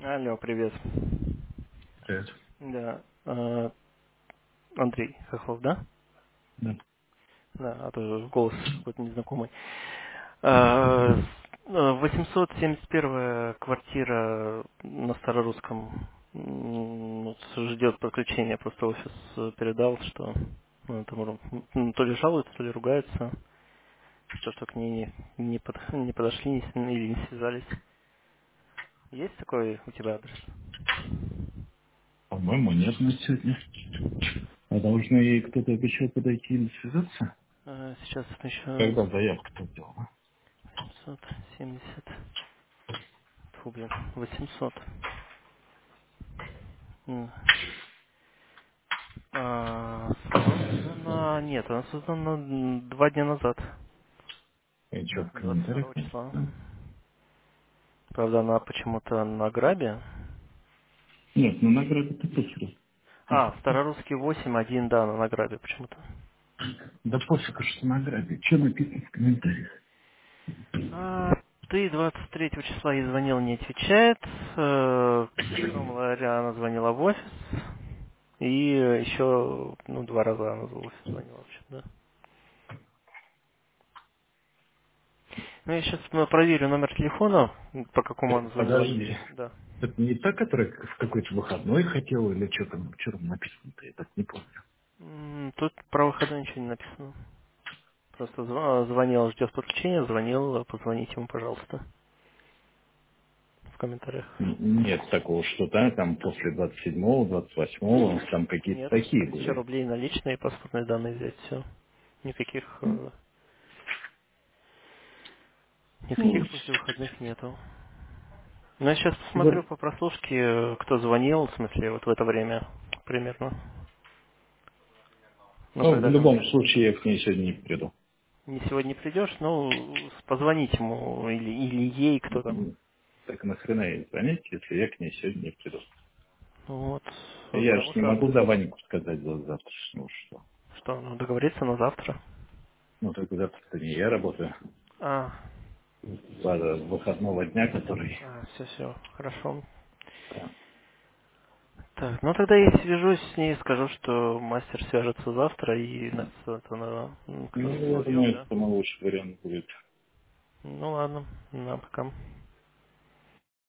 Алло, привет. Привет. Да, Андрей Хохлов, да? Да. Да, а то голос какой-то незнакомый. А, 871 квартира на Старорусском вот, ждет подключения. Просто офис передал, что ну, там, то ли жалуются, то ли ругаются, что к ней не подошли или не связались. Есть такой у тебя адрес? По-моему, нет на сегодня. А должны ей кто-то обещал подойти или связаться? Сейчас еще Когда заявку-то сделала? 770. Фу, блин, 800. М. Создана... Нет, она создана 2 дня назад. И что, в комментариях 22 числа. написано? Правда, она почему-то на грабе. Нет, ну награда-то пофиг. Старорусский 8.1, да, она на грабе почему-то. Да пофиг, что награде. Что написано в комментариях? А, Ты 23 числа ей звонил, не отвечает. 1 января она звонила в офис. И еще, 2 раза она в офис звонила вообще, да. Ну, я сейчас проверю номер телефона, по какому она звонила ей. Подожди. Да. Это не та, которая в какой-то выходной хотела или что там написано-то, я так не помню. Тут про выходной ничего не написано. Просто звонил, ждет подключения, звонил, позвоните ему, пожалуйста, в комментариях. Нет такого, что да, там после 27-го, 28-го, там какие-то Нет, такие 1000 были. рублей наличные, паспортные данные взять, все. Никаких, Ну, никаких после выходных нету. Но я сейчас посмотрю по прослушке, кто звонил, в смысле, вот в это время примерно. Ну, ну, в когда любом конкретно. случае я к ней сегодня не приду. Не сегодня придешь, ну, позвонить ему или ей, кто там. Так нахрена ей звонить, если я к ней сегодня не приду? Вот, Я потому же не что, могу за Ванику сказать за завтрашнего, что. договориться на завтра. Ну, только завтра-то не я работаю. А, Выходного дня, который... все, хорошо. Да. Так, ну тогда я свяжусь с ней, скажу, что мастер свяжется завтра и Ну, как раз я условиях, думаю, это да? самый лучший вариант будет. Ну ладно, пока.